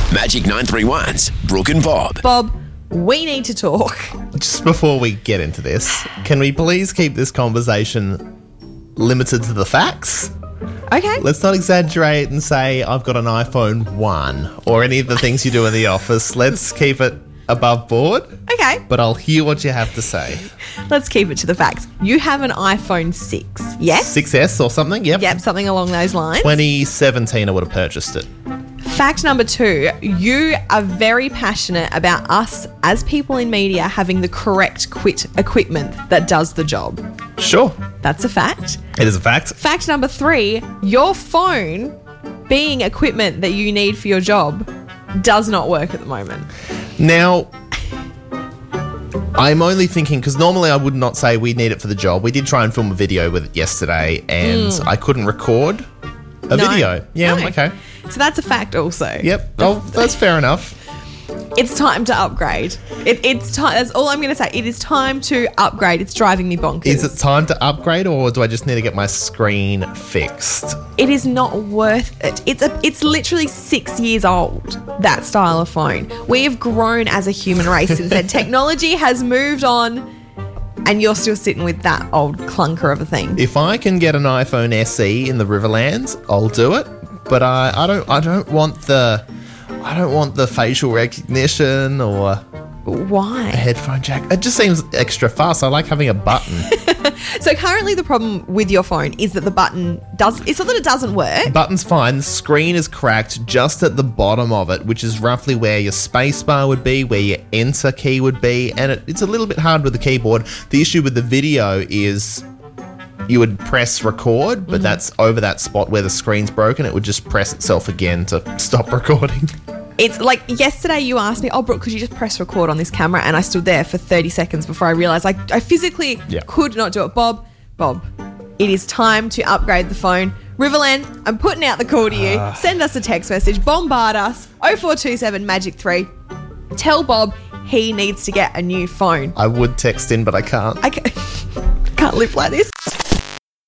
Magic 931's Brooke and Bob. Bob, we need to talk. Just before we get into this, can we please keep this conversation limited to the facts? Okay. Let's not exaggerate and say I've got an iPhone 1 or any of the things you do in the office. Let's keep it above board. Okay. But I'll hear what you have to say. Let's keep it to the facts. You have an iPhone 6, yes? 6S or something? Yep. Something along those lines. 2017 I would have purchased it. Fact number 2, you are very passionate about us as people in media having the correct equipment that does the job. Sure. That's a fact. It is a fact. Fact number 3, your phone being equipment that you need for your job does not work at the moment. Now, I'm only thinking, because normally I would not say we need it for the job. We did try and film a video with it yesterday and I couldn't record a video. Yeah, No. okay. So that's a fact also. Yep. Oh, that's fair enough. It's time to upgrade. It's time. That's all I'm going to say. It is time to upgrade. It's driving me bonkers. Is it time to upgrade or do I just need to get my screen fixed? It is not worth it. It's literally 6 years old, that style of phone. We have grown as a human race since then. Technology has moved on and you're still sitting with that old clunker of a thing. If I can get an iPhone SE in the Riverlands, I'll do it. But I don't want the facial recognition or Why? a headphone jack. It just seems extra fast. I like having a button. So currently the problem with your phone is that the button it's not that it doesn't work. Button's fine. The screen is cracked just at the bottom of it, which is roughly where your space bar would be, where your enter key would be, and it's a little bit hard with the keyboard. The issue with the video is you would press record, but that's over that spot where the screen's broken. It would just press itself again to stop recording. It's like yesterday you asked me, oh, Brooke, could you just press record on this camera? And I stood there for 30 seconds before I realised I physically could not do it. Bob, it is time to upgrade the phone. Riverland, I'm putting out the call to you. Send us a text message. Bombard us. 0427 Magic 3. Tell Bob he needs to get a new phone. I would text in, but I can't. I can't live like this.